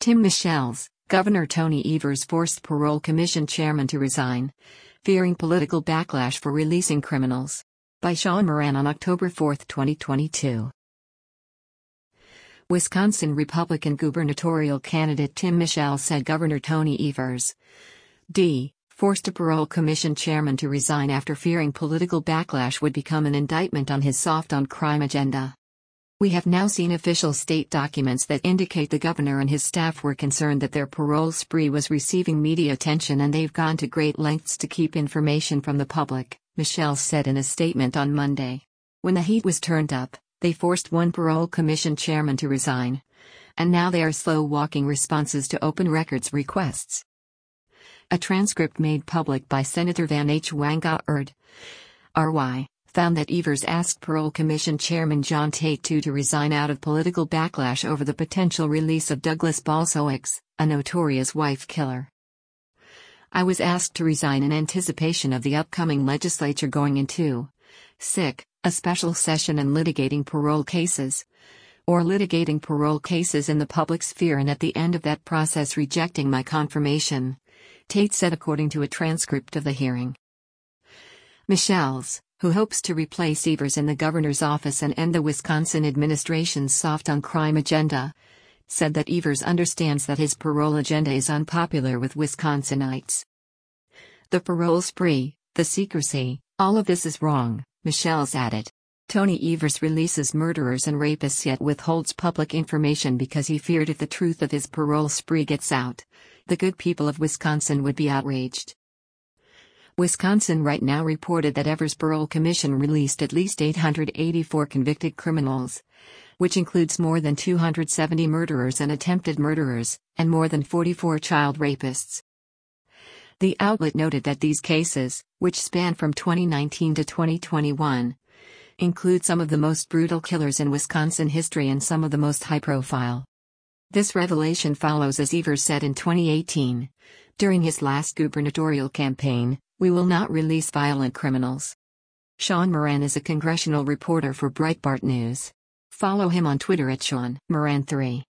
Tim Michels, Governor Tony Evers forced Parole Commission chairman to resign, fearing political backlash for releasing criminals. By Sean Moran on October 4, 2022. Wisconsin Republican gubernatorial candidate Tim Michels said Governor Tony Evers forced a Parole Commission chairman to resign after fearing political backlash would become an indictment on his soft-on-crime agenda. We have now seen official state documents that indicate the governor and his staff were concerned that their parole spree was receiving media attention, and they've gone to great lengths to keep information from the public, Michels said in a statement on Monday. When the heat was turned up, they forced one Parole Commission chairman to resign. And now they are slow-walking responses to open records requests. A transcript made public by Senator Van H. Wanggaard, RY, found that Evers asked Parole Commission Chairman John Tate to resign out of political backlash over the potential release of Douglas Balsowicz, a notorious wife killer. I was asked to resign in anticipation of the upcoming legislature going into a special session and litigating parole cases, or litigating parole cases in the public sphere, and at the end of that process rejecting my confirmation, Tate said according to a transcript of the hearing. Michels, who hopes to replace Evers in the governor's office and end the Wisconsin administration's soft-on-crime agenda, said that Evers understands that his parole agenda is unpopular with Wisconsinites. The parole spree, the secrecy, all of this is wrong, Michels added. Tony Evers releases murderers and rapists yet withholds public information because he feared if the truth of his parole spree gets out, the good people of Wisconsin would be outraged. Wisconsin Right Now reported that Evers' Parole Commission released at least 884 convicted criminals, which includes more than 270 murderers and attempted murderers, and more than 44 child rapists. The outlet noted that these cases, which span from 2019 to 2021, include some of the most brutal killers in Wisconsin history and some of the most high-profile. This revelation follows, as Evers said in 2018, during his last gubernatorial campaign, "We will not release violent criminals." Sean Moran is a congressional reporter for Breitbart News. Follow him on Twitter at Sean Moran3.